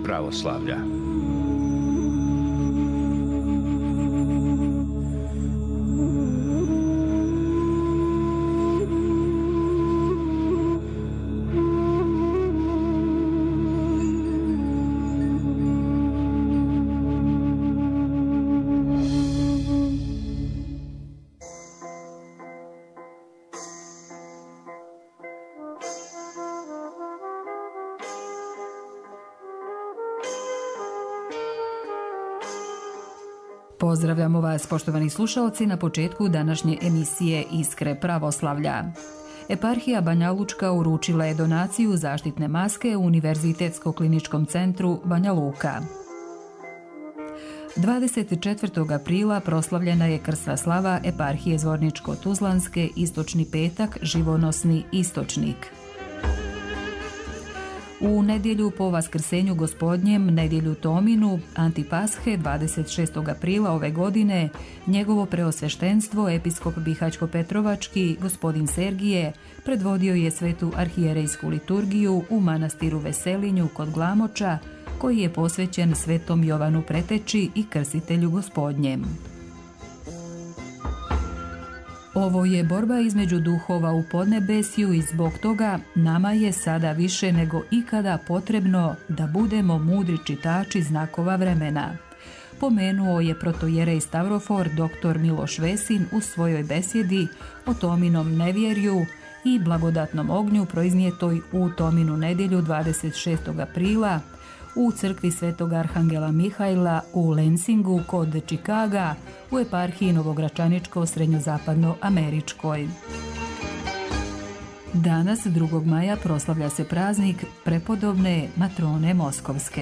pravoslavlja. Pozdravljamo vas, poštovani slušaoci, na početku današnje emisije Iskre pravoslavlja. Eparhija Banja Lučka uručila je donaciju zaštitne maske u Univerzitetsko-kliničkom centru Banja Luka. 24. aprila proslavljena je krsna slava Eparhije Zvorničko-Tuzlanske, istočni petak, živonosni istočnik. U nedjelju po Vaskrsenju Gospodnjem, nedjelju Tominu, Antipashe, 26. aprila ove godine, njegovo preosveštenstvo, episkop Bihaćko-Petrovački, gospodin Sergije, predvodio je svetu arhijerejsku liturgiju u manastiru Veselinju kod Glamoča, koji je posvećen svetom Jovanu Preteči i krstitelju Gospodnjem. Ovo je borba između duhova u podnebesju i zbog toga nama je sada više nego ikada potrebno da budemo mudri čitači znakova vremena. Pomenuo je protojerej Stavrofor dr. Miloš Vesin u svojoj besjedi o Tominom nevjerju i blagodatnom ognju proiznijetoj u Tominu nedjelju 26. aprila u crkvi Svetog Arhangela Mihajla u Lensingu kod Čikaga u eparhiji Novogračaničko-srednjozapadnoameričkoj. Danas, 2. maja, proslavlja se praznik prepodobne matrone Moskovske.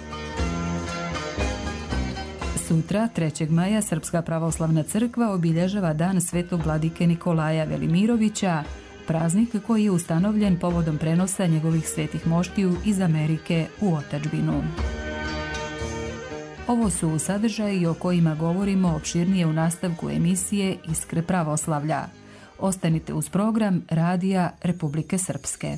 Sutra, 3. maja, Srpska pravoslavna crkva obilježava dan svetog vladike Nikolaja Velimirovića, praznik koji je ustanovljen povodom prenosa njegovih svetih moštiju iz Amerike u otadžbinu. Ovo su sadržaji o kojima govorimo opširnije u nastavku emisije Iskre pravoslavlja. Ostanite uz program Radija Republike Srpske.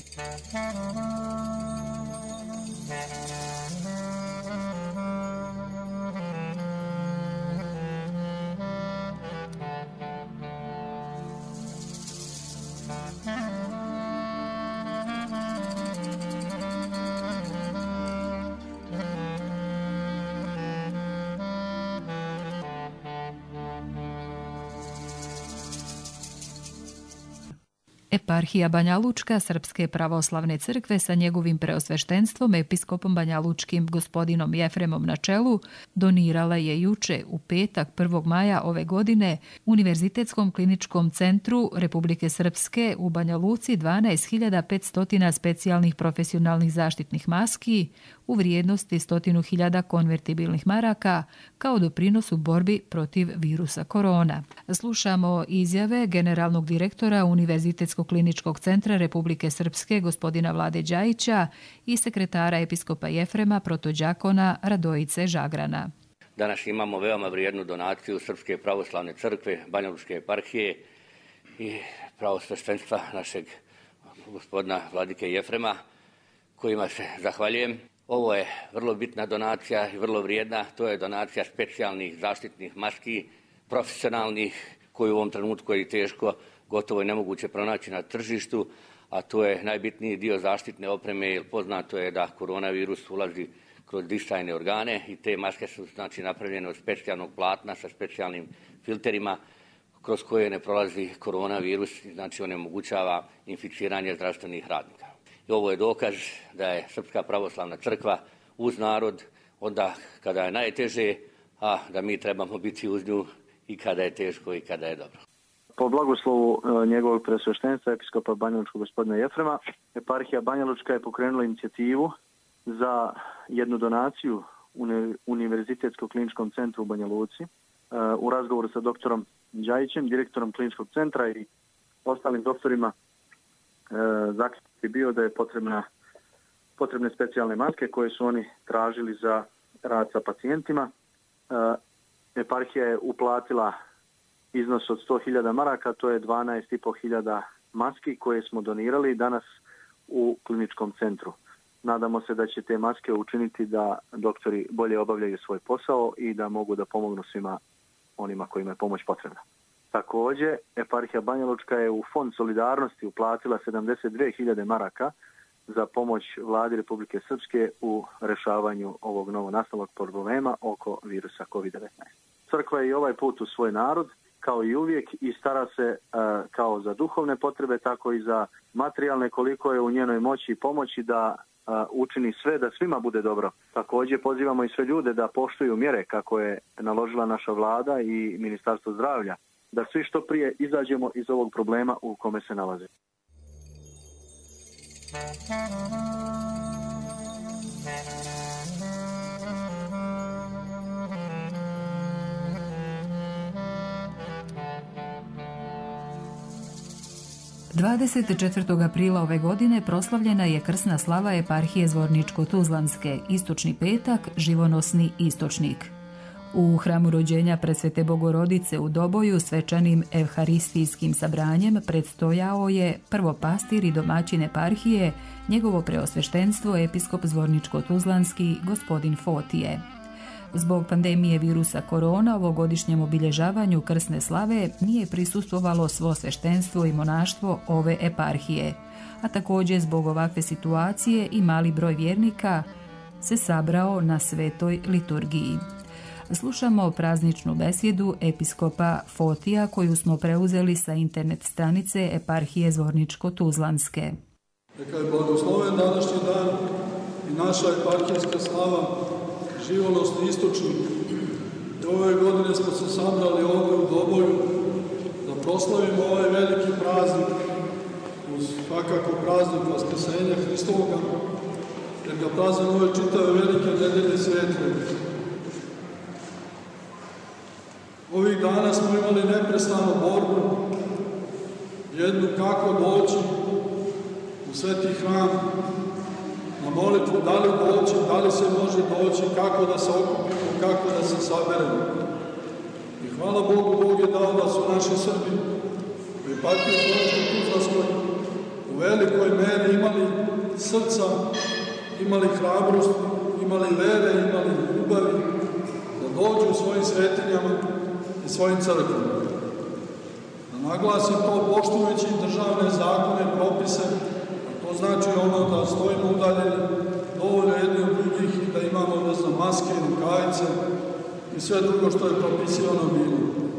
Eparhija Banja Lučka Srpske pravoslavne crkve sa njegovim preosveštenstvom episkopom banjalučkim gospodinom Jefremom na čelu donirala je juče u petak 1. maja ove godine Univerzitetskom kliničkom centru Republike Srpske u Banja Luci 12.500 specijalnih profesionalnih zaštitnih maski u vrijednosti 100.000 konvertibilnih maraka kao doprinos u borbi protiv virusa korona. Slušamo izjave generalnog direktora Univerzitetskog kliničkog centra Republike Srpske gospodina Vlade Đajića i sekretara episkopa Jefrema protođakona Radojice Žagrana. Danas imamo veoma vrijednu donaciju Srpske pravoslavne crkve, Banja Lučke eparhije i pravosveštenstva našeg gospodina Vladike Jefrema, kojima se zahvaljujem. Ovo je vrlo bitna donacija i vrlo vrijedna. To je donacija specijalnih zaštitnih maski, profesionalnih, koju u ovom trenutku je teško, gotovo je nemoguće pronaći na tržištu, a to je najbitniji dio zaštitne opreme, jer poznato je da koronavirus ulazi kroz disajne organe i te maske su napravljene od specijalnog platna sa specijalnim filterima kroz koje ne prolazi koronavirus, znači onemogućava inficiranje zdravstvenih radnika. I ovo je dokaz da je Srpska pravoslavna crkva uz narod onda kada je najteže, a da mi trebamo biti uz nju i kada je teško i kada je dobro. Po blagoslovu njegovog preosveštenstva episkopa Banja Lučkog gospodina Jefrema, eparhija Banja Lučka je pokrenula inicijativu za jednu donaciju Univerzitetskog kliničkom centru u Banja Luci. U razgovoru sa doktorom Đajićem, direktorom kliničkog centra i ostalim doktorima, zaključak je bio da je potrebne specijalne maske koje su oni tražili za rad sa pacijentima. Eparhija je uplatila iznos od 100.000 maraka, to je 12.500 maski koje smo donirali danas u kliničkom centru. Nadamo se da će te maske učiniti da doktori bolje obavljaju svoj posao i da mogu da pomognu svima onima kojima je pomoć potrebna. Također, eparhija Banja Lučka je u Fond solidarnosti uplatila 72.000 maraka za pomoć vladi Republike Srpske u rešavanju ovog novonastalog problema oko virusa COVID-19. Crkva je i ovaj put u svoj narod, kao i uvijek, i stara se kao za duhovne potrebe, tako i za materijalne, koliko je u njenoj moći i pomoći da učini sve da svima bude dobro. Također pozivamo i sve ljude da poštuju mjere kako je naložila naša vlada i Ministarstvo zdravlja, da svi što prije izađemo iz ovog problema u kome se nalaze. ...24. aprila ove godine proslavljena je krsna slava eparhije Zvorničko-Tuzlanske, istočni petak, živonosni istočnik. U hramu rođenja Presvete Bogorodice u Doboju svečanim evharistijskim sabranjem predstojao je prvopastir i domaćin eparhije, njegovo preosveštenstvo episkop Zvorničko-Tuzlanski gospodin Fotije. Zbog pandemije virusa korona ovogodišnjem obilježavanju krsne slave nije prisustvovalo svo sveštenstvo i monaštvo ove eparhije, a također zbog ovakve situacije i mali broj vjernika se sabrao na svetoj liturgiji. Slušamo prazničnu besjedu episkopa Fotija koju smo preuzeli sa internet stranice eparhije Zvorničko-Tuzlanske. Neka je blagosloven današnji dan i naša eparhijska slava živonosni istočnik. Ove godine smo se sabrali ovdje u Doboju da proslavimo ovaj veliki praznik uz svakako praznik Vaskrsenja Hristovoga, jer ga praznimo ove čitave velike nedelje svetle. Ovih dana smo imali neprestanu borbu, jednu kako doći u sveti hram, na molitvu da li doći, da li se može doći, kako da se okupimo, kako da se saberemo. I hvala Bogu, Bog je dao da su naši Srbi u eparhiji Zvorničko-Tuzlanskoj u velikoj meri imali srca, imali hrabrost, imali vere, imali ljubavi, da dođu svojim svetinjama i svojim crkvama. Da naglasim to poštujući državne zakone, propise, to znači ono da stojimo udaljeni dovoljno jedni od drugih i da imamo, maske, rukavice i sve drugo što je propisivano bilo.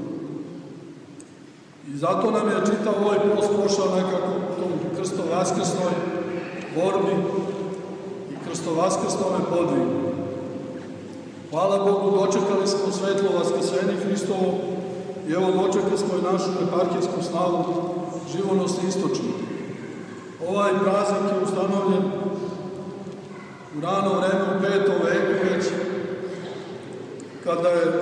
I zato nam je čitav ovaj post prošao nekako u tom krsto-vaskrsnoj borbi i krsto-vaskrsnome podvigu. Hvala Bogu, dočekali smo svetlo Vaskrsenje Hristovo i evo dočekali smo i našu eparhijsku slavu živonosni istočnik. Ovaj praznik je ustanovljen u rano vreme u 5. veku već, kada je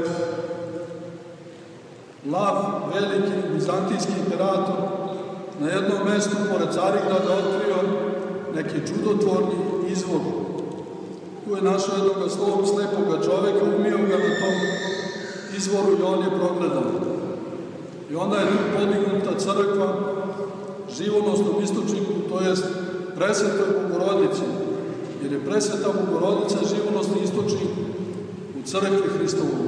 Lav, veliki bizantijski imperator, na jednom mjestu pored Carigrada otkrio neki čudotvorni izvor. Tu je našao jednog slovom slepoga čoveka, umio ga na tom izvoru i on je progledao. I onda je tu podignuta crkva živonosnom istočniku, to jest Presvetoj Bogorodici, jer je Presveta Bogorodica živonosni istočnik u crkvi Hristovu.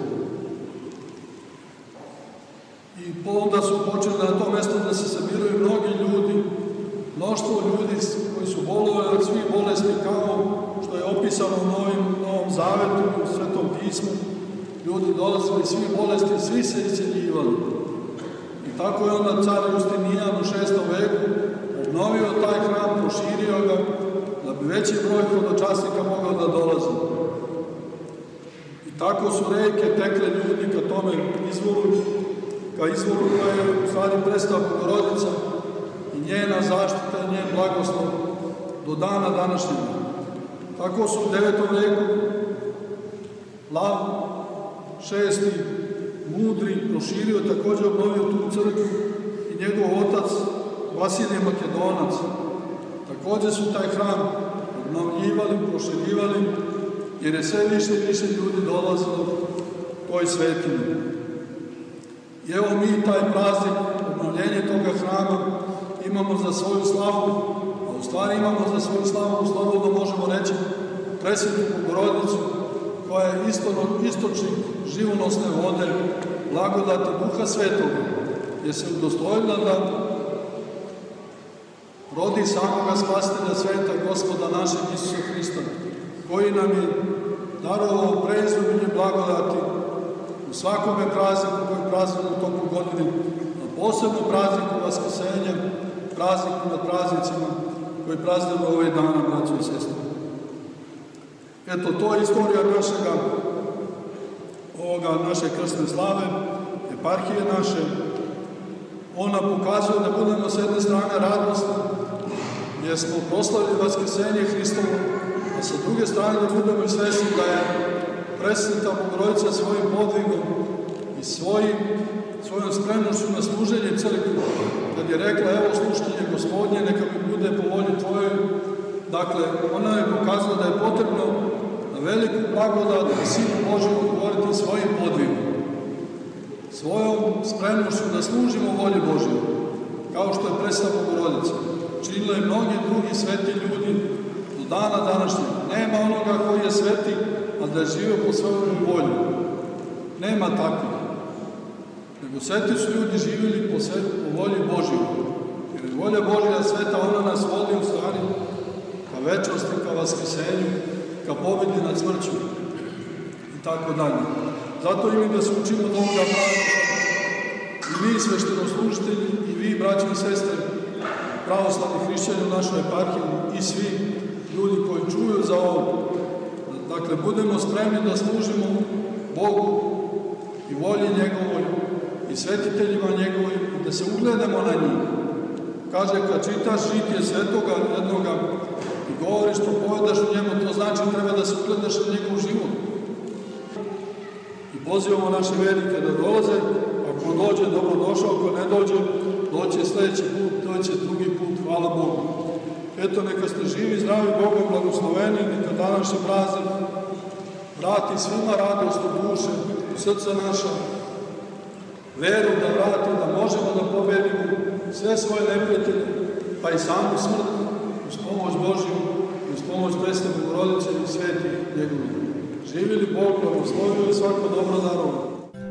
I onda su počeli na to mjesto da se sabiraju mnogi ljudi, mnoštvo ljudi koji su bolovali od svih bolesti, kao što je opisano u Novom Zavetu i u Svetom pismu. Ljudi dolazili svi bolesti, svi se isceljivali. I tako je onda car Justinijan u 6. veku obnovio taj hram, proširio ga, da bi veći broj hodočasnika mogao da dolazi. I tako su reke tekle ljudi ka tome izvoru, ka izvoru koja je u stvari Presveta Bogorodica i njena zaštita i njen blagoslov do dana današnjega. Tako su u 9. veku Lav VI, mudri, proširio, također obnovio tu crkvu i njegov otac Vasilije Makedonac. Također su taj hram obnovljivali, proširivali, jer je sve više i više ljudi dolazilo toj svetini. I evo mi taj praznik, obnovljenje toga hrama, imamo za svoju slavu, a u stvari imamo za svoju slavu, slobodno možemo reći, presvetu Bogorodicu, koja je istočnik živonosne vode, blagodati Duha Svetoga, je se udostojila da rodi samoga spasitelja sveta, Gospoda našeg Isusa Hrista, koji nam je darovao preizubilje blagodati u svakome prazniku koji praznimo u toku godine, a posebno prazniku Vaskrsenja, prazniku nad praznicima koji praznimo ove dana, braćo i sestre. Eto, to je istorija naše krstne slave, eparhije naše. Ona pokazuje da budemo s jedne strane radosni, jer smo proslavili Vaskrsenje Hristovo, a sa druge strane da budemo i svesni da je presveta Bogorodica svojim podvigom i svojom spremnošću na služenje crkvi, kad je rekla, evo slušanje Gospodnje, neka mi bude po volji Tvojoj. Dakle, ona je pokazala da je potrebno na veliku blagodat i silu Božju odgovoriti svojim podvigom, svojom spremnošću da služimo volji Božju, kao što je presveta Bogorodica. Činila je mnogi drugi sveti ljudi do dana današnjeg. Nema onoga koji je sveti, a da je živio po svojom volji. Nema takvih. Nego sveti su ljudi živjeli po volji Božju. Jer je volja Božja sveta, ona nas vodi u stvari ka večnosti, ka vaskrsenju, ka pobedi nad smrću i tako dalje. Zato i mi da se učimo od ovoga praznika, i vi sveštenoslужitelji, i vi, braći i sestre, pravoslavni hrišćani u našoj eparhiji, i svi ljudi koji čuju za ovo. Dakle, budemo spremni da služimo Bogu i volji njegovoj i svetiteljima njegovoj, i da se ugledamo na njih. Kaže, kad čitaš žitije svetoga jednoga i govoriš, propovedaš u njemu, to znači treba da se ugledaš na njegov život. I pozivamo naše vernike da dolaze, ako dođe, dobrodošao, ako ne dođe, doće sljedeći put, doće drugi put, hvala Bogu. Eto, neka ste živi, zdravi, Bogom blagosloveni, neka današnji praznik vrati svima radost u duše, u srca naša, veru da vrati, da možemo da pobedimo sve svoje neprijatelje, pa i samu smrt, uz pomoć Božju, uz pomoć presvete Bogorodice i sveti njegovi. Živjeli Bog, blagoslovio i svako dobro darovo.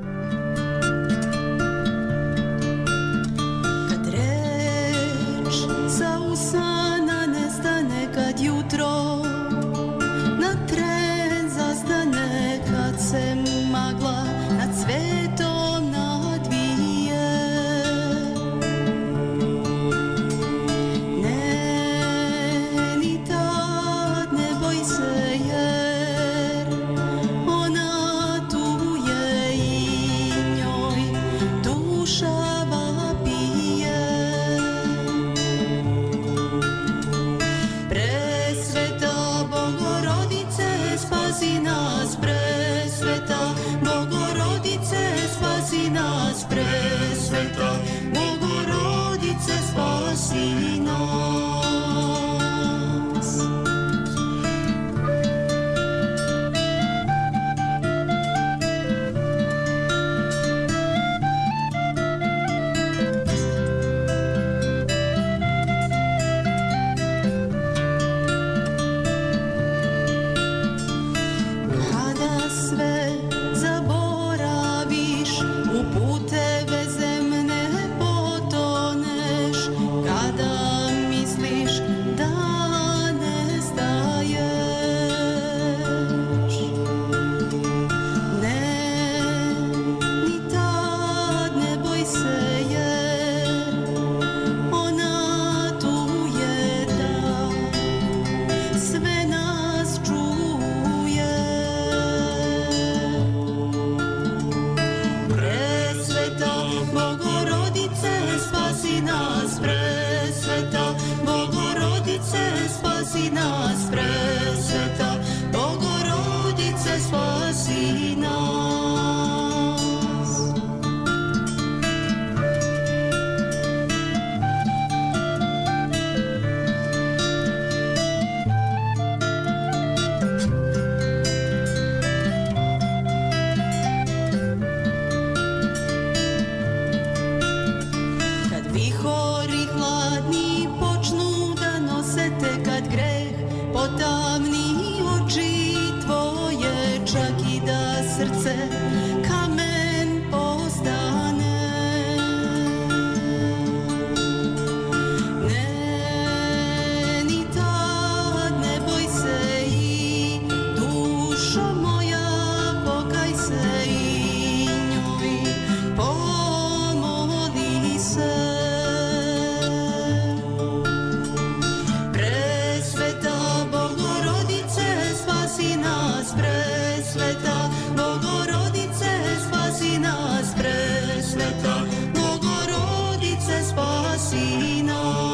Kad reč sa usana nestane, kad jutro na tren zastane, kad se magla nad svetom nadvije, ne, ni tad ne boj se, jer ona tu je i njoj duša vapije. Presveta Bogorodice, spasi nas, presveta Bogorodice, spasi nas, presveta Bogorodice, spasi nas. Kada sve zaboraviš, u puteve zemne potoneš, kada misliš da nestaješ, ne, ni tad ne boj se, jer ona tu je da sve nas čuje. Presveta Bogorodice, spasi nas, presveta Bogorodice, spasi nas, presveta Bogorodice, spasi nas. Kad vihori hladni počnu da nose srce kamen postane. Ne, ni tad ne boj se i dušo moja, pokaj se i njoj pomoli se. Presveta Bogorodice, spasi nas, presveta Bogorodice, spasi nas, presveta Bogorodice, spasi nas.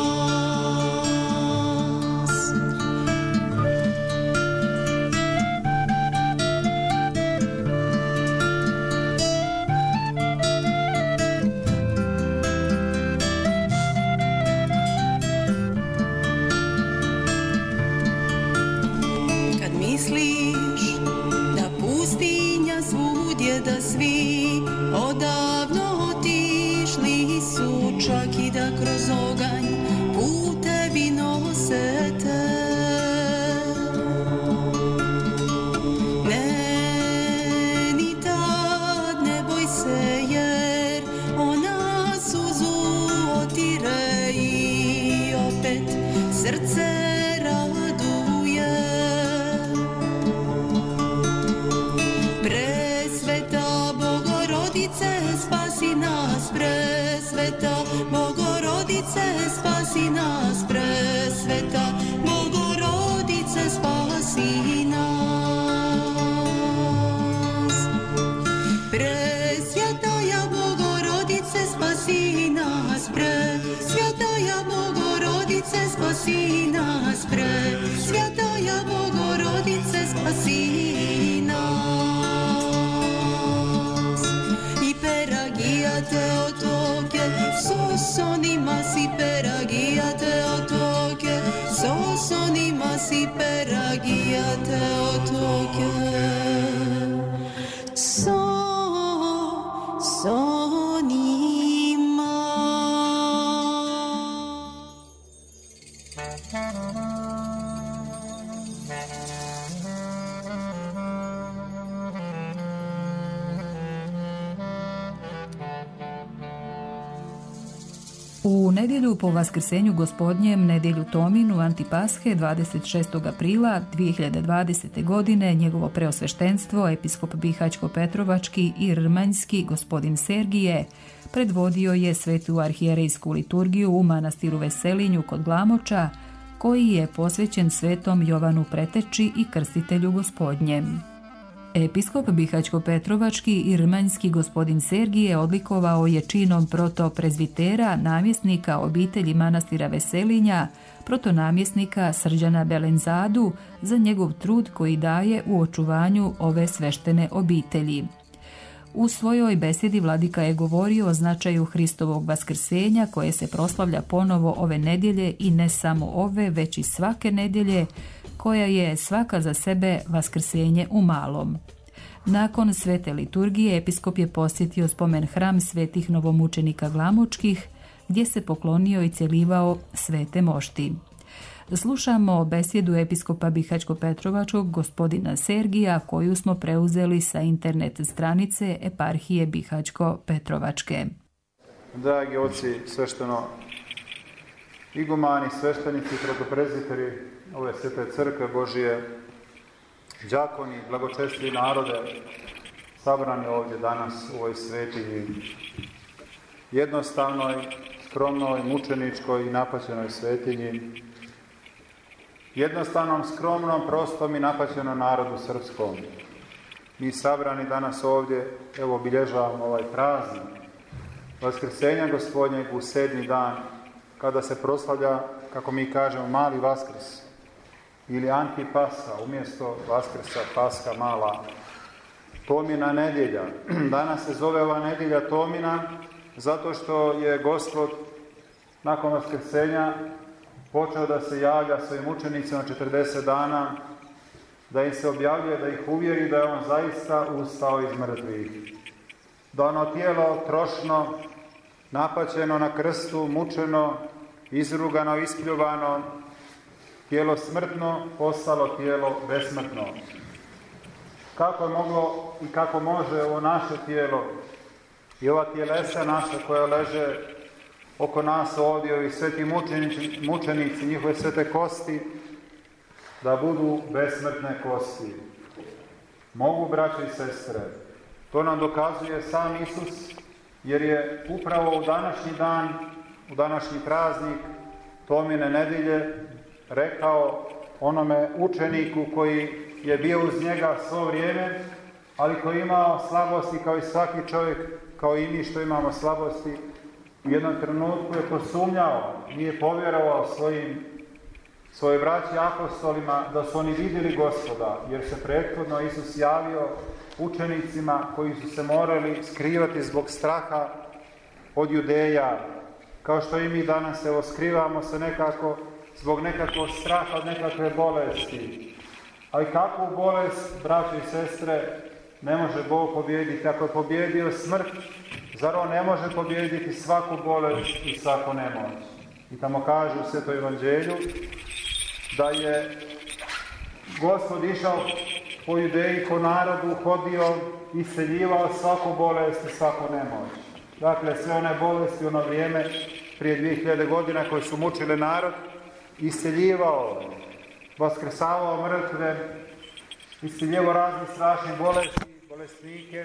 Kad misliš da pustinja svudje, da svi odavno otišli su, čak i da kroz oganj putevi nose te. Ne, ni tad ne boj se, jer ona suzu otire i opet srce raduje. Presveta Bogorodice, spasi nas, presveta Bogorodice, spasi nas, presveta Bogorodice, spasi nas. Presvjetaja Bogorodice, spasi nas, presvjetaja Bogorodice, spasi nas, presvjetaja Bogorodice, spasi nas. I peragijate otoke, sosonima si peragijate otoke, sosonima si peragijate otoke. U nedjelju po Vaskrsenju Gospodnjem, nedjelju Tominu, Antipashe, 26. aprila 2020. godine, njegovo preosveštenstvo, episkop Bihaćko-Petrovački i Rmanjski, gospodin Sergije, predvodio je svetu arhijerejsku liturgiju u manastiru Veselinju kod Glamoča, koji je posvećen svetom Jovanu Preteči i krstitelju Gospodnjem. Episkop Bihaćko-Petrovački i Rmanjski gospodin Sergije odlikovao je činom protoprezvitera namjesnika obitelji manastira Veselinja, protonamjesnika Srđana Belenzadu, za njegov trud koji daje u očuvanju ove sveštene obitelji. U svojoj besjedi vladika je govorio o značaju Hristovog vaskrsenja koje se proslavlja ponovo ove nedjelje i ne samo ove, već i svake nedjelje, koja je svaka za sebe vaskrsenje u malom. Nakon svete liturgije episkop je posjetio spomen hram svetih novomučenika Glamočkih, gdje se poklonio i cjelivao svete mošti. Slušamo besjedu episkopa Bihaćko-Petrovačkog gospodina Sergija, koju smo preuzeli sa internet stranice eparhije Bihaćko-Petrovačke. Dragi oci, svešteno igumani, sveštenici, protoprezbiteri ove svete crkve Božije, đakoni, blagočestivi narode, sabrani ovdje danas u ovoj svetinji, jednostavnoj, skromnoj, mučeničkoj i napaćenoj svetinji, jednostavnom, skromnom, prostom i napaćenom narodu srpskom. Mi sabrani danas ovdje, evo, obilježavamo ovaj praznik Vaskrsenja Gospodnjeg u 7. dan, kada se proslavlja, kako mi kažemo, mali Vaskrs ili Antipasa, umjesto Vaskrsa, Paska mala, Tomina nedjelja. Danas se zove ova nedjelja Tomina zato što je Gospod nakon Vaskrsenja počeo da se javlja svojim učenicima 40 dana, da im se objavljuje, da ih uvjeri da je on zaista ustao iz mrtvih. Da ono tijelo trošno, napaćeno na krstu, mučeno, izrugano, ispljuvano, tijelo smrtno postalo tijelo besmrtno. kako je moglo i kako može ovo naše tijelo i ova tijelesa naša koja leže oko nas ovdje, ovi sveti mučenici, njihove svete kosti, da budu besmrtne kosti. Mogu, braće i sestre, to nam dokazuje sam Isus, jer je upravo u današnji dan, u današnji praznik Tomine nedjelje rekao onome učeniku koji je bio uz njega svo vrijeme, ali koji je imao slabosti kao i svaki čovjek, kao i mi što imamo slabosti. U jednom trenutku je posumnjao, nije povjerovao svoje braći apostolima da su oni vidjeli Gospoda, jer se prethodno Isus javio učenicima koji su se morali skrivati zbog straha od Judeja, kao što i mi danas skrivamo se nekako zbog nekakvog straha od nekakve bolesti. Ali kakvu bolest, braće i sestre, ne može Bog pobijediti? Ako je pobijedio smrt, zar on ne može pobijediti svaku bolest i svaku nemoć? I tamo kaže u Svetom Evanđelju da je Gospod išao po Judeji, po narodu, hodio, isceljivao svaku bolest i svaku nemoć. Dakle, sve one bolesti u ono vrijeme, prije 2000 godina, koje su mučile narod, isceljivao, vaskrsavao mrtve, isceljivao razne strašne bolesti, bolesnike,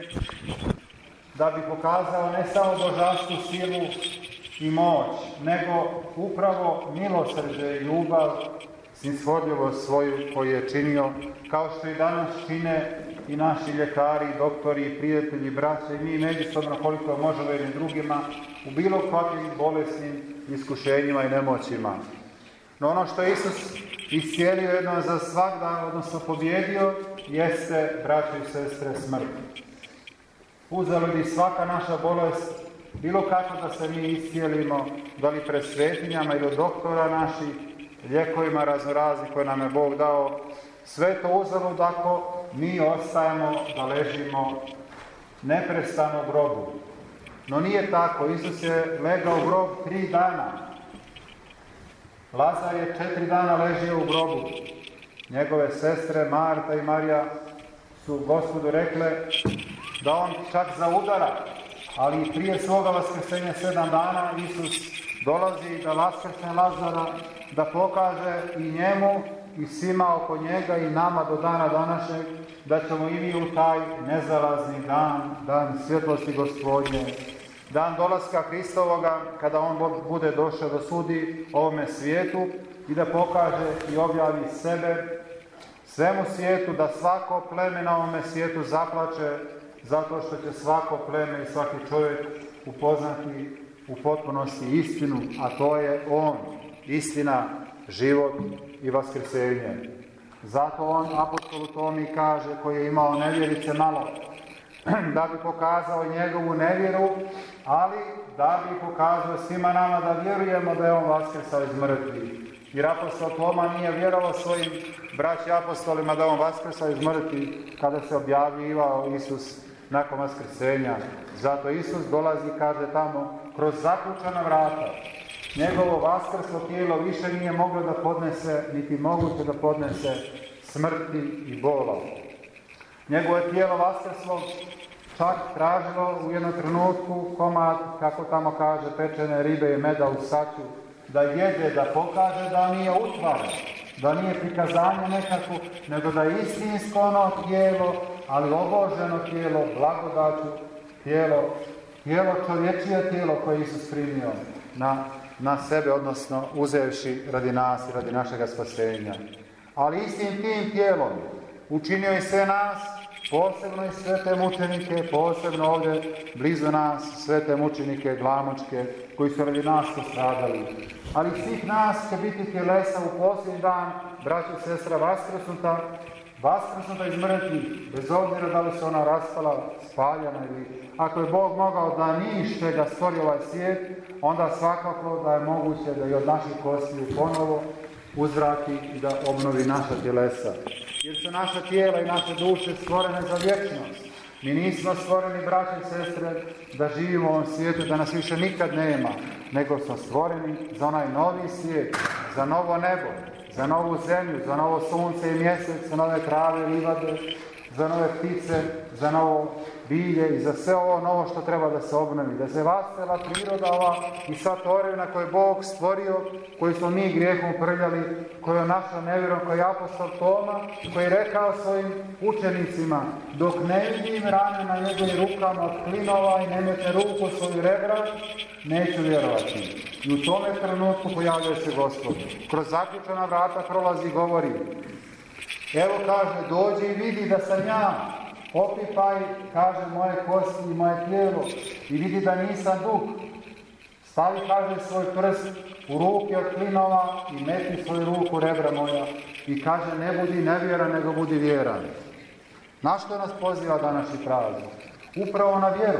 da bi pokazao ne samo božansku silu i moć, nego upravo milosrđe i ljubav, snishodljivost svoju koju je činio, kao što i danas čine i naši ljekari, doktori, prijatelji, braće i mi međusobno koliko možemo jednim drugima u bilo kakvim bolesnim iskušenjima i nemoćima. No ono što je Isus iscijelio jednom za svagda, odnosno pobjedio, jeste, braće i sestre, smrt. Uzalud i svaka naša bolest, bilo kako da se mi iscijelimo, da li pred svetinjama ili od doktora naših, lijekovima raznorazni koje nam je Bog dao, sve to uzalud ako mi ostajemo da ležimo neprestano u grobu. No nije tako, Isus je legao u grob 3 dana. Lazar je 4 dana ležio u grobu. Njegove sestre Marta i Marija su Gospodu rekle da on čak zaudara, ali i prije svoga vaskrsenja 7 dana Isus dolazi da vaskrsne Lazara, da pokaže i njemu i svima oko njega i nama do dana današnjeg da ćemo i mi u taj nezalazni dan, dan svjetlosti Gospodnje, dan dolaska Hristovoga, kada on bude došao da sudi ovome svijetu i da pokaže i objavi sebe svemu svijetu, da svako pleme na ovome svijetu zaplače, zato što će svako pleme i svaki čovjek upoznati u potpunosti istinu, a to je on, istina, život i vaskrsenje. Zato on apostolu Tomi kaže, koji je imao nevjerice malo, da bi pokazao njegovu nevjeru, ali da bi pokazao svima nama da vjerujemo da je on vaskrsao iz mrtvih. Jer apostol Toma nije vjerovao svojim braći apostolima da on vaskrsao iz mrtvih kada se objavljivao Isus nakon vaskrsenja. Zato Isus dolazi, kaže tamo, kroz zaključana vrata. Njegovo vaskrslo tijelo više nije moglo da podnese, niti moguće da podnese smrti i bola. Njegovo tijelo vaskrslo čak tražilo u jednom trenutku komad, kako tamo kaže, pečene ribe i meda u saću, da jede, da pokaže da nije utvara, da nije prikazanje nekako, nego da je istinsko ono tijelo, ali oboženo tijelo, blagodaću, tijelo čovječije tijelo koje Isus primio na sebe, odnosno uzevši radi nas i radi našega spasenja. Ali istim tim tijelom učinio i sve nas, posebno i sve te mučenike, posebno ovdje blizu nas, sve te mučenike glamočke koji su radi nas postradali. Ali svih nas će biti tjelesa u posljednji dan, braći i sestra, vaskrsnuta iz mrtvih, bez obzira da li se ona raspala, spaljena ili... Ako je Bog mogao da nište ga stvori ovaj svijet, onda svakako da je moguće da i od naših kostiju ponovo uzvrati i da obnovi naša tjelesa. Jer su naša tijela i naše duše stvorene za vječnost. Mi nismo stvoreni, braći i sestre, da živimo u ovom svijetu, da nas više nikad nema, nego smo stvoreni za onaj novi svijet, za novo nebo, za novu zemlju, za novo sunce i mjesec, za nove trave i livade, za nove ptice, za novo bilje i za sve ovo novo što treba da se obnovi. Da se vasela priroda ova i sva tvorevina koju je Bog stvorio, koju smo mi grijehom prljali, koju je našao nevjerom, koji je apostol Toma, koji je rekao svojim učenicima: dok ne vidim rane na njegovim rukama od klinova i ne metne ruku svoju rebra, neću vjerovati. I u tome trenutku pojavljuje se Gospod. Kroz zaključana vrata prolazi i govori: evo, kaže, dođi i vidi da sam ja. Opipaj, kaže, moje kosti i moje tijelo i vidi da nisam duh. Stavi, kaže, svoj prst u ruke od klinova i metni svoju ruku rebra moja i kaže, ne budi nevjeran, nego budi vjeran. Na što nas poziva današnji praznik? Upravo na vjeru.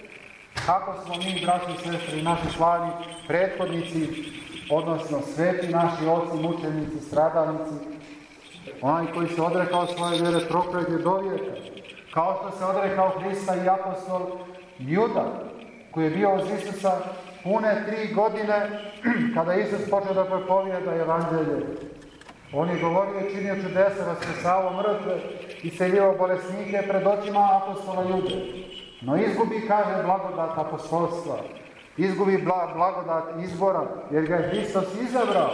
Kako smo mi, braći i sestre, i naši slavni prethodnici, odnosno sveti naši oci, mučenici, stradalnici, onaj koji se odrekao svoje vjere, proklet je do vijeka. Kao što se odrekao Hrista i apostol Juda, koji je bio uz Isusa pune 3 godine, kada Isus počeo da propovijeda evanđelje. On je govorio i činio čudesa, vaskrsavao mrtve i selio bolesnike pred očima apostola Jude. No izgubi, kaže, blagodat apostolstva. Izgubi blagodat izbora, jer ga je Hristos izabrao.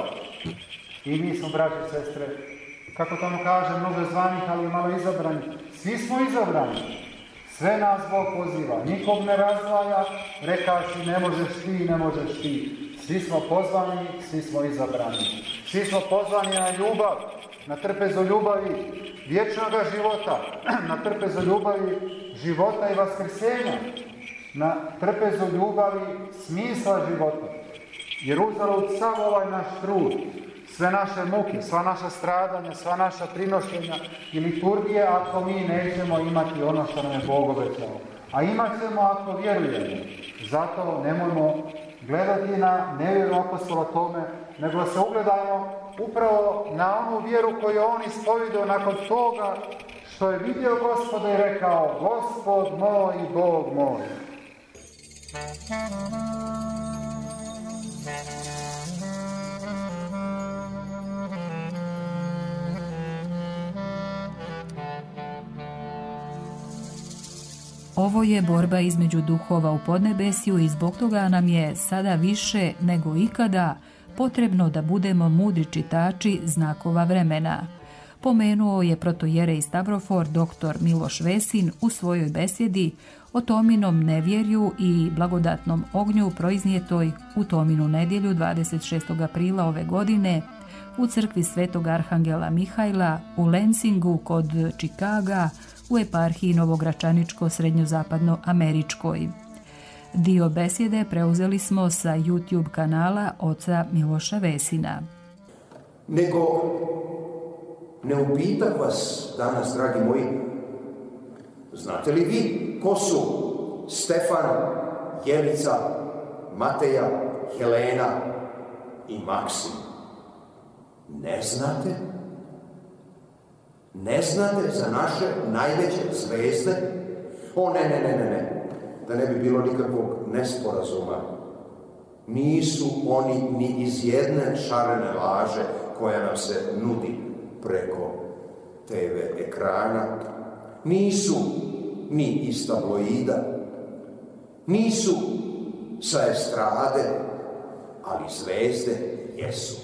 I mi smo, braći i sestre, kako tamo kaže, mnogo zvanih, ali malo izabranih. Svi smo izabrani. Sve nas Bog poziva. Nikog ne razdvaja, rekaši ne možeš ti, ne možeš ti. Svi smo pozvani, svi smo izabrani. Svi smo pozvani na ljubav, na trpezu ljubavi vječnoga života, na trpezu ljubavi života i vaskrsenja, na trpezu ljubavi smisla života. Jer uzalud sav ovaj naš trud, sve naše muke, sva naša stradanja, sva naša prinošenja i liturgije, ako mi nećemo imati ono što nam je Bog obećao. A imat ćemo ako vjerujemo. Zato nemojmo gledati na nevjeru apostola Tome, nego se ugledajmo upravo na onu vjeru koju on ispovidio nakon toga što je vidio Gospoda i rekao: Gospod moj i Bog moj. Ovo je borba između duhova u podnebesju i zbog toga nam je sada više nego ikada potrebno da budemo mudri čitači znakova vremena. Pomenuo je protojerej Stavrofor dr. Miloš Vesin u svojoj besjedi o Tominom nevjerju i blagodatnom ognju proiznijetoj u Tominu nedjelju 26. aprila ove godine u crkvi Svetog Arhangela Mihajla u Lensingu kod Čikaga u eparhiji Novogračaničko-srednjozapadnoameričkoj. Dio besjede preuzeli smo sa YouTube kanala oca Miloša Vesina. Nego ne upitak vas danas, dragi moji, znate li vi ko su Stefan, Jelica, Mateja, Helena i Maksim? Ne znate? Ne znate za naše najveće zvezde? O, ne. Da ne bi bilo nikakvog nesporazuma. Nisu oni ni iz jedne šarene laže koja nam se nudi preko TV ekrana. Nisu ni iz tabloida. Nisu sa estrade, ali zvezde jesu.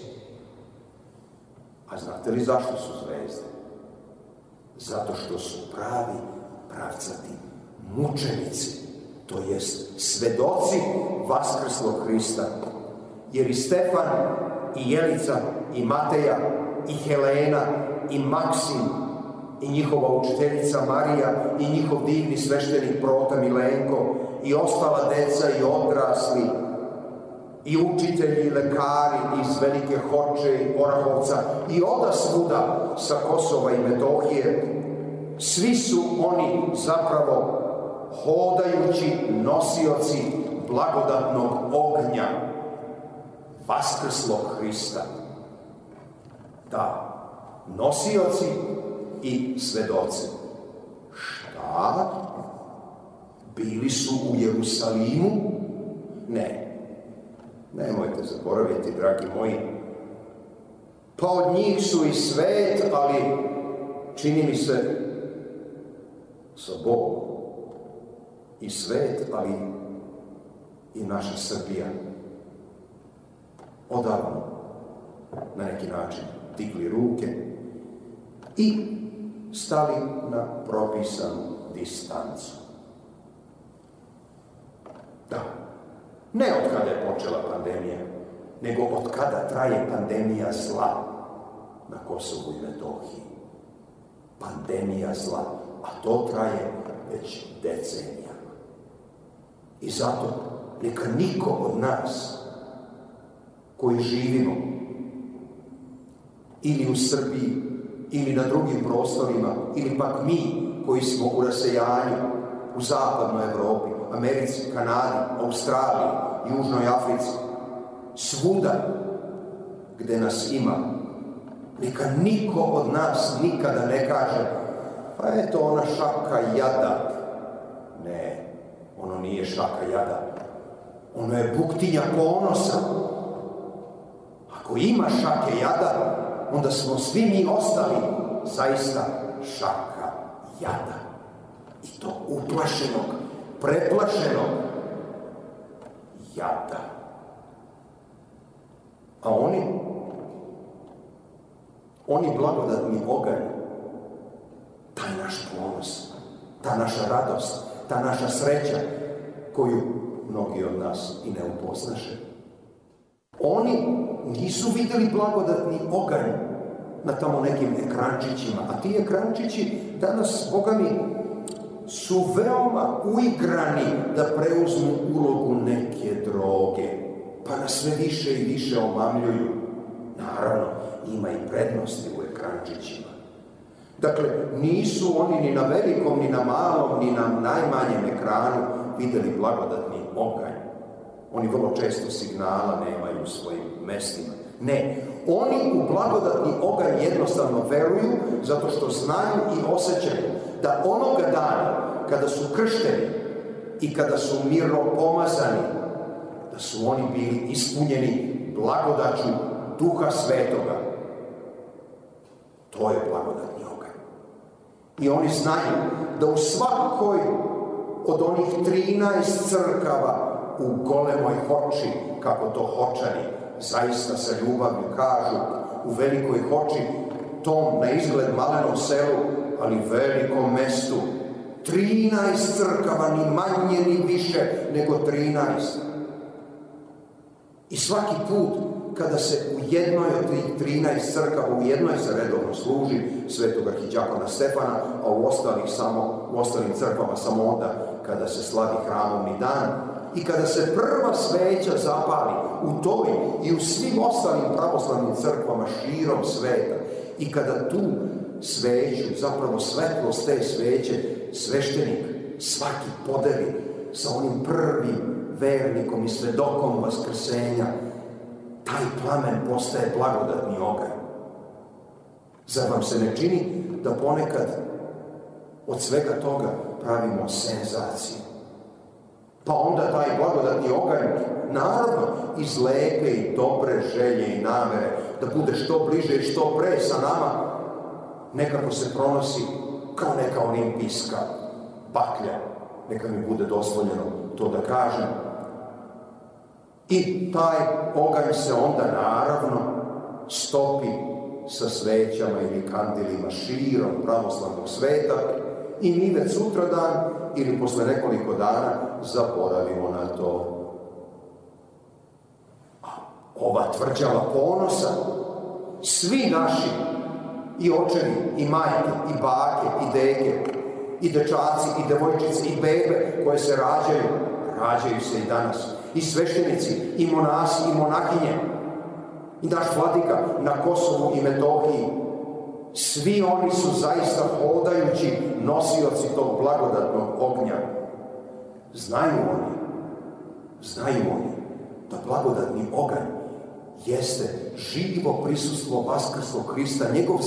A znate li zašto su zvezde? Zato što su pravi, pravcati mučenici, to jest svedoci vaskrslog Hrista. Jer i Stefan, i Jelica, i Mateja, i Helena, i Maksim, i njihova učiteljica Marija, i njihov divni sveštenik Prota Milenko, i ostala deca i odrasli, i učitelji i lekari iz Velike Hoče i Orahovca, i odasvuda sa Kosova i Metohije, svi su oni zapravo hodajući nosioci blagodatnog ognja vaskrslog Hrista. Da, nosioci i svedoci. Šta? Bili su u Jerusalimu? Ne. Nemojte zaboraviti, dragi moji. Pa od njih su i svet, ali čini mi se sa Bogom. I svet, ali i naša Srbija odavno na neki način digli ruke i stali na propisanu distancu. Da, ne od kada je počela pandemija, nego od kada traje pandemija zla na Kosovu i Metohiji. Pandemija zla, a to traje već decenijama. I zato neka niko od nas koji živimo ili u Srbiji, ili na drugim prostorima, ili pak mi koji smo u rasejanju u zapadnoj Evropi, Americi, Kanadi, Australiji, Južnoj Africi, svuda gde nas ima, neka niko od nas nikada ne kaže pa eto ona šaka jada. Ne, ono nije šaka jada, ono je buktinja ponosa. Ako ima šake jada, onda smo svi mi ostali zaista šaka jada. I to uplašenog, preplašenog jada. A oni blagodatni oganj, taj naš ponos, ta naša radost, ta naša sreća, koju mnogi od nas i ne upoznaše. Oni nisu vidjeli blagodatni oganj na tamo nekim ekrančićima, a ti ekrančići danas, Boga mi, su veoma uigrani da preuzmu ulogu neke droge, pa nas sve više i više omamljuju. Naravno, ima i prednosti u ekrančićima. Dakle, nisu oni ni na velikom, ni na malom, ni na najmanjem ekranu vidjeli blagodatni oganj. Oni vrlo često signala nemaju u svojim mestima. Ne, oni u blagodatni oganj jednostavno veruju zato što znaju i osjećaju da onoga dana kada su kršteni i kada su miropomazani, da su oni bili ispunjeni blagodaću Duha Svetoga. To je blagodatni oganj. I oni znaju da u svakoj od onih 13 crkava u Golemoj Hoči, kako to Hočani zaista sa ljubavlju kažu, u Velikoj Hoči, tom na izgled malenom selu, ali velikom mestu, 13 crkava, ni manje ni više nego 13. I svaki put kada se u jednoj od tih 13 crkava, u jednoj se redovno služi Svetog arhidijakona Stefana, a u ostalim crkvama samo onda kada se slavi hramovni dan, i kada se prva sveća zapali u toj i u svim ostalim pravoslavnim crkvama širom sveta, i kada tu sveću, zapravo svetlost te sveće, sveštenik svaki podeli sa onim prvim vernikom i svedokom vaskrsenja, taj plamen postaje blagodatni oganj. Zar vam se ne čini da ponekad od svega toga pravimo senzaciju? Pa onda taj blagodatni oganj, naravno, iz lepe i dobre želje i namere, da bude što bliže i što pre sa nama, nekako se pronosi kao neka olimpijska baklja, neka mi bude dozvoljeno to da kažem. I taj oganj se onda naravno stopi sa svećama ili kandilima širom pravoslavnog sveta i mi već sutradan ili posle nekoliko dana zaboravimo na to. A ova tvrđava ponosa, svi naši, i očevi, i majke, i bake, i deke, i dečaci, i devojčice, i bebe koje se rađaju se i danas, i sveštenici, i monasi, i monahinje, i naš vladika na Kosovu i Metohiji, svi oni su zaista hodajući nosioci tog blagodatnog ognja. Znaju oni da blagodatni oganj jeste živo prisustvo vaskrslog Hrista,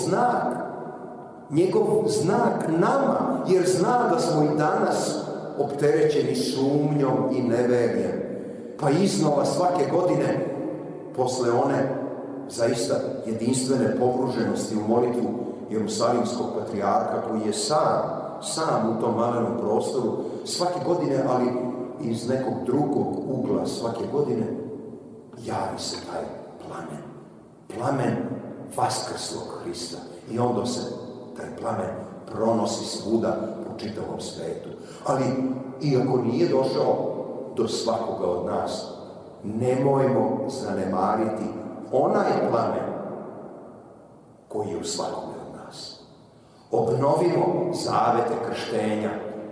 njegov znak nama, jer zna da smo i danas opterećeni sumnjom i neverjem. Pa iznova svake godine, posle one zaista jedinstvene pogruženosti u molitvu Jerusalimskog patrijarha, koji je sam sam u tom malenom prostoru, svake godine, ali iz nekog drugog ugla svake godine, javi se taj plamen vaskrslog Hrista. I onda se taj plamen pronosi svuda po čitavom svetu. Ali, iako nije došao do svakoga od nas, nemojmo zanemariti onaj plamen koji je u svakome od nas. Obnovimo zavete krštenja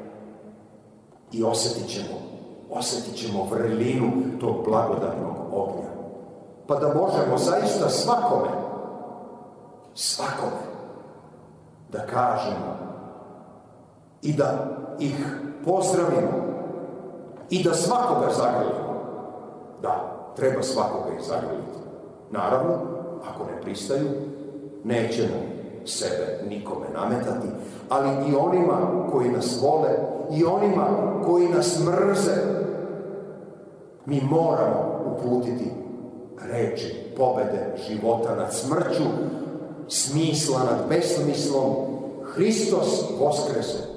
i osjetit ćemo vrlinu tog blagodatnog ognja. Pa da možemo zaista svakome da kažemo i da ih pozdravimo i da svakoga zagrlimo. Da, treba svakoga ih zagrliti. Naravno, ako ne pristaju, nećemo sebe nikome nametati, ali i onima koji nas vole, i onima koji nas mrze, mi moramo uputiti reči pobede života nad smrću, smisla nad besmislom. Hristos voskrese.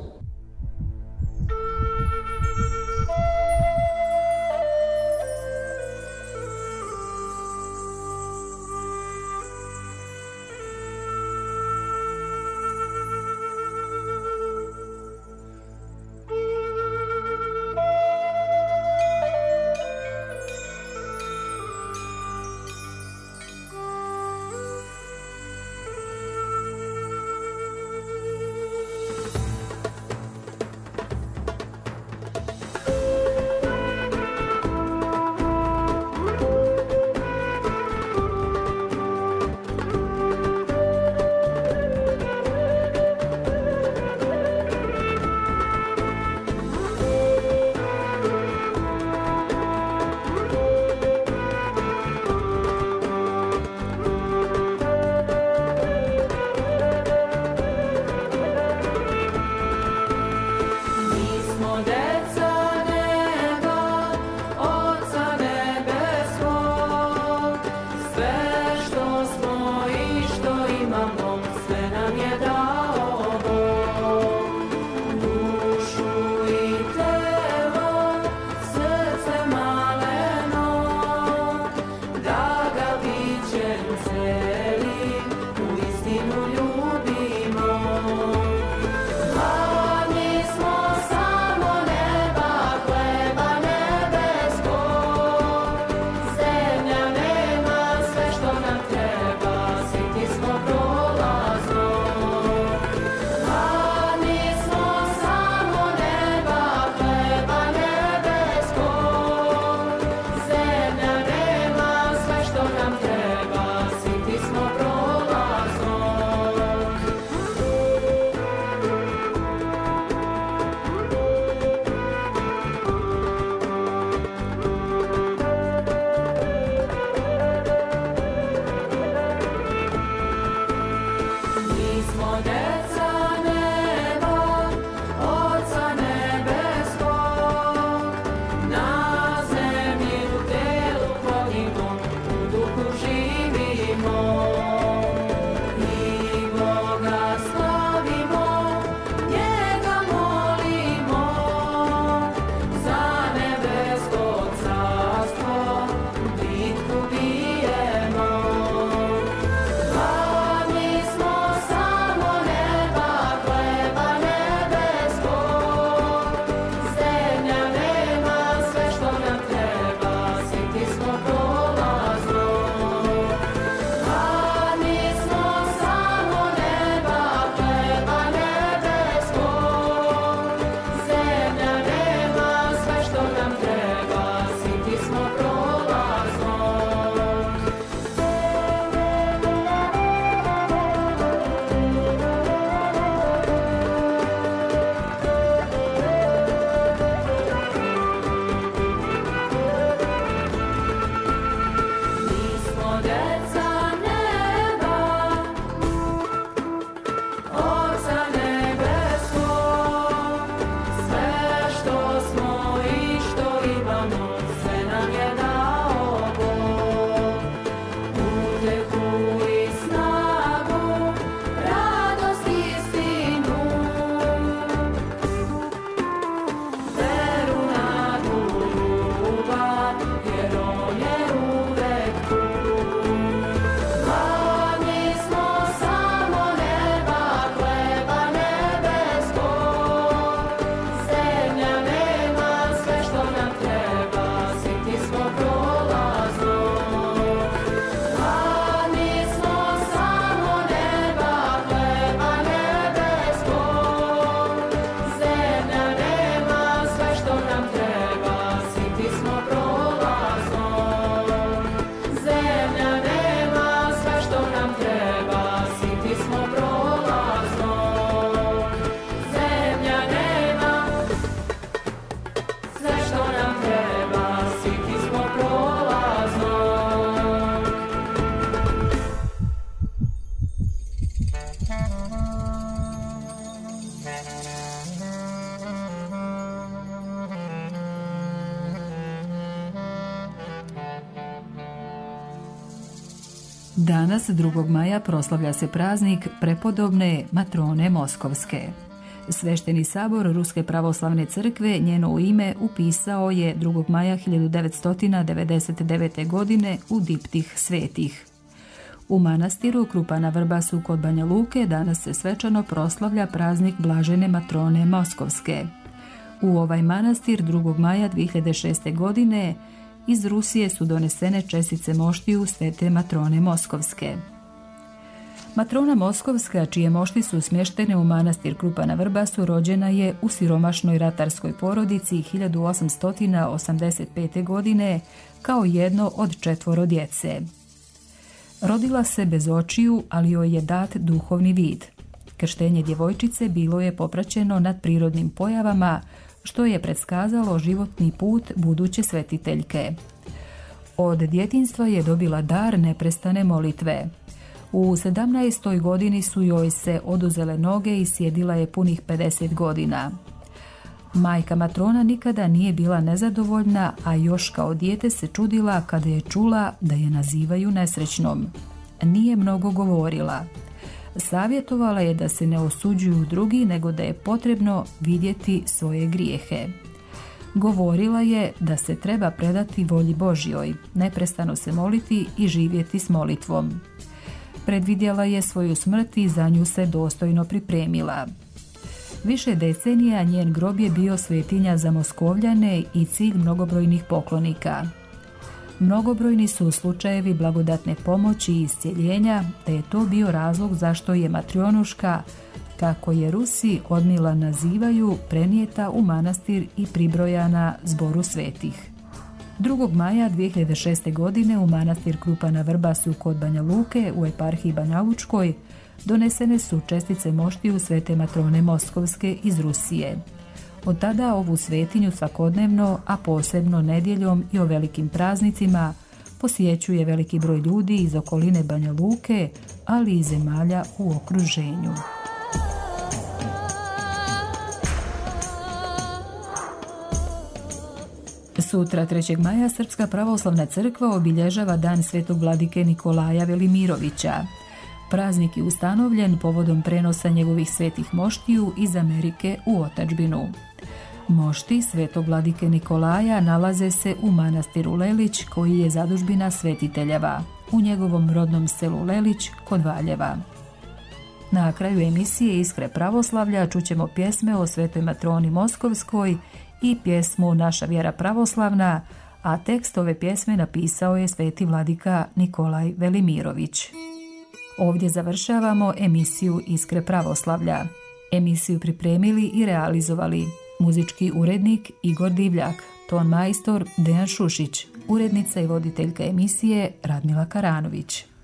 Danas, 2. maja, proslavlja se praznik prepodobne Matrone Moskovske. Svešteni sabor Ruske pravoslavne crkve njeno ime upisao je 2. maja 1999. godine u diptih svetih. U manastiru Krupa na Vrbasu kod Banja Luke danas se svečano proslavlja praznik Blažene Matrone Moskovske. U ovaj manastir 2. maja 2006. godine iz Rusije su donesene čestice moštiju Svete Matrone Moskovske. Matrona Moskovska, čije mošti su smještene u manastir Krupa na Vrbasu, rođena je u siromašnoj ratarskoj porodici 1885. godine kao jedno od 4 djece. Rodila se bez očiju, ali joj je dat duhovni vid. Krštenje djevojčice bilo je popraćeno nad prirodnim pojavama, što je predskazalo životni put buduće svetiteljke. Od djetinjstva je dobila dar neprestane molitve. U 17. godini su joj se oduzele noge i sjedila je punih 50 godina. Majka Matrona nikada nije bila nezadovoljna, a još kao dijete se čudila kada je čula da je nazivaju nesrećnom. Nije mnogo govorila. Savjetovala je da se ne osuđuju drugi, nego da je potrebno vidjeti svoje grijehe. Govorila je da se treba predati volji Božjoj, neprestano se moliti i živjeti s molitvom. Predvidjela je svoju smrt i za nju se dostojno pripremila. Više decenija njen grob je bio svetinja za Moskovljane i cilj mnogobrojnih poklonika. Mnogobrojni su slučajevi blagodatne pomoći i iscjeljenja, te je to bio razlog zašto je Matrionuška, kako je Rusi od mila nazivaju, prenijeta u manastir i pribrojana zboru svetih. 2. maja 2006. godine u manastir Krupa na Vrbasu kod Banja Luke u eparhiji Banja Lučkoj donesene su čestice moštiju Svete Matrone Moskovske iz Rusije. Od tada ovu svetinju svakodnevno, a posebno nedjeljom i o velikim praznicima, posjećuje veliki broj ljudi iz okoline Banja Luke, ali i zemalja u okruženju. Sutra, 3. maja, Srpska pravoslavna crkva obilježava dan svetog vladike Nikolaja Velimirovića. Praznik je ustanovljen povodom prenosa njegovih svetih moštiju iz Amerike u otadžbinu. Mošti svetog vladike Nikolaja nalaze se u manastiru Lelić, koji je zadužbina svetiteljeva, u njegovom rodnom selu Lelić kod Valjeva. Na kraju emisije Iskre pravoslavlja čućemo pjesme o Svetoj Matroni Moskovskoj i pjesmu Naša vjera pravoslavna, a tekst ove pjesme napisao je sveti vladika Nikolaj Velimirović. Ovdje završavamo emisiju Iskre pravoslavlja. Emisiju pripremili i realizovali muzički urednik Igor Divljak, ton majstor Dejan Šušić, urednica i voditeljka emisije Radmila Karanović.